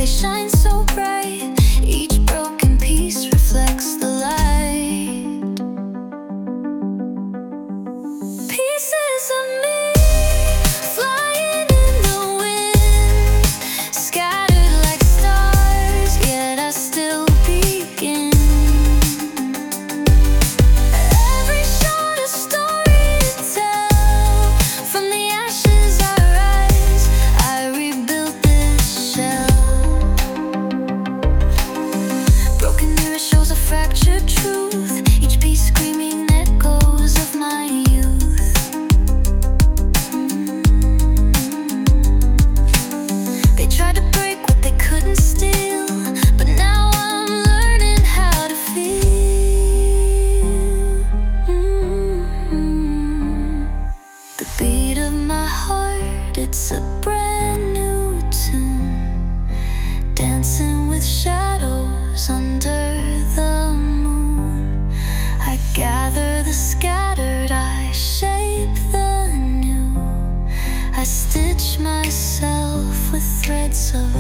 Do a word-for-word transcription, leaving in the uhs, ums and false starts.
they shine so bright. Each broken piece reflects the light. Pieces of me flying in the wind, scattered like stars, yet I still begin. Every shot a story to tell. From the ashes I rise, I rebuilt this shell. Broken mirror shows a fractured truth, each piece screaming echoes of my youth. They tried to break what they couldn't steal, but now I'm learning how to feel. Mm-hmm. The beat of my heart, it's a brand new tune, dancing with shadows under the moon. I gather the scattered, I shape the new. I stitch myself with threads of